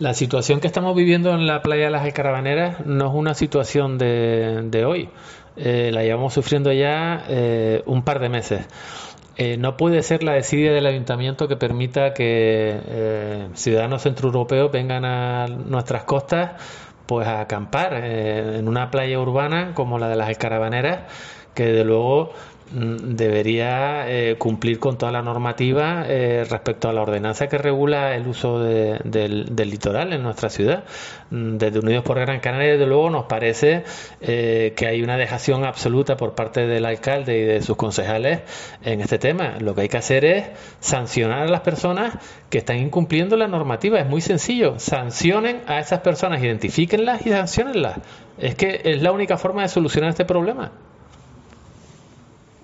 La situación que estamos viviendo en la playa de las Alcarabaneras no es una situación de hoy. La llevamos sufriendo ya un par de meses. No puede ser la desidia del ayuntamiento que permita que ciudadanos centroeuropeos vengan a nuestras costas pues a acampar en una playa urbana como la de las Alcarabaneras, que de luego debería cumplir con toda la normativa respecto a la ordenanza que regula el uso del litoral en nuestra ciudad. Desde Unidos por Gran Canaria, desde luego, nos parece que hay una dejación absoluta por parte del alcalde y de sus concejales en este tema. Lo que hay que hacer es sancionar a las personas que están incumpliendo la normativa. Es muy sencillo. Sancionen a esas personas, identifíquenlas y sancionenlas. Es que es la única forma de solucionar este problema.